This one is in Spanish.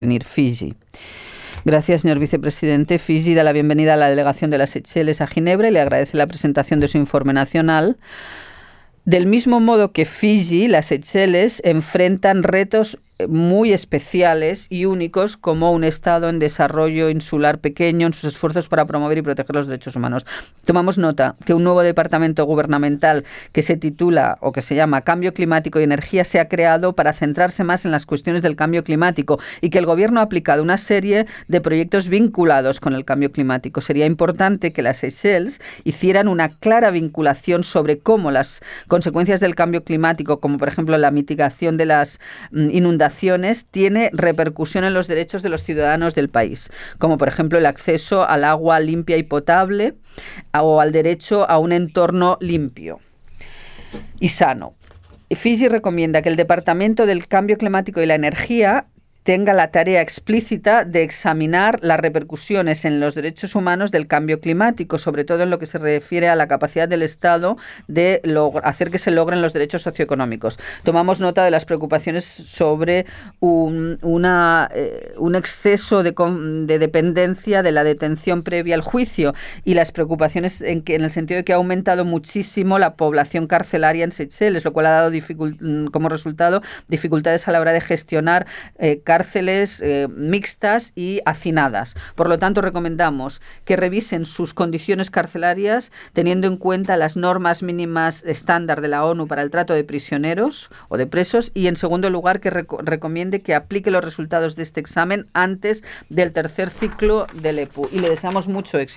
Fiji. Gracias, señor vicepresidente. Fiji da la bienvenida a la delegación de las Seychelles a Ginebra y le agradece la presentación de su informe nacional. Del mismo modo que Fiji, las Seychelles enfrentan retos muy especiales y únicos como un Estado en desarrollo insular pequeño en sus esfuerzos para promover y proteger los derechos humanos. Tomamos nota que un nuevo departamento gubernamental que se titula o que se llama Cambio Climático y Energía se ha creado para centrarse más en las cuestiones del cambio climático y que el gobierno ha aplicado una serie de proyectos vinculados con el cambio climático. Sería importante que las Seychelles hicieran una clara vinculación sobre cómo las consecuencias del cambio climático, como por ejemplo la mitigación de las inundaciones, tiene repercusión en los derechos de los ciudadanos del país, como por ejemplo el acceso al agua limpia y potable o al derecho a un entorno limpio y sano. Fiji recomienda que el Departamento del Cambio Climático y la Energía tenga la tarea explícita de examinar las repercusiones en los derechos humanos del cambio climático, sobre todo en lo que se refiere a la capacidad del Estado de hacer que se logren los derechos socioeconómicos. Tomamos nota de las preocupaciones sobre un exceso de dependencia de la detención previa al juicio y las preocupaciones en el sentido de que ha aumentado muchísimo la población carcelaria en Seychelles, lo cual ha dado como resultado dificultades a la hora de gestionar cárceles mixtas y hacinadas. Por lo tanto, recomendamos que revisen sus condiciones carcelarias teniendo en cuenta las normas mínimas estándar de la ONU para el trato de prisioneros o de presos y, en segundo lugar, que recomiende que aplique los resultados de este examen antes del tercer ciclo del EPU. Y le deseamos mucho éxito.